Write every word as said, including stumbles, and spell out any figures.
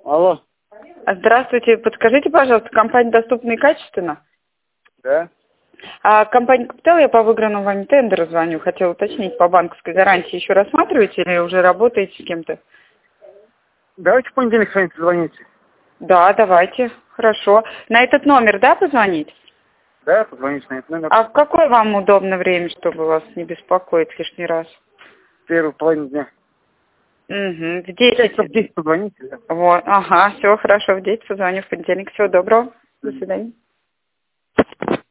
Алло. Здравствуйте, подскажите, пожалуйста, компания «Доступно и качественно»? Да. А компания «Капитал», я по выигранному вами тендеру звоню, хотела уточнить, по банковской гарантии еще рассматриваете или уже работаете с кем-то? Давайте в понедельник с вами позвоните. Да, давайте, хорошо. На этот номер, да, позвонить? Да, позвоните на этот номер. А в какое вам удобно время, чтобы вас не беспокоить лишний раз? Первую половину дня. Угу, в Сейчас в десять. десять позвоните, да. Вот, ага, все хорошо, в десять позвоню в понедельник. Всего доброго, до свидания.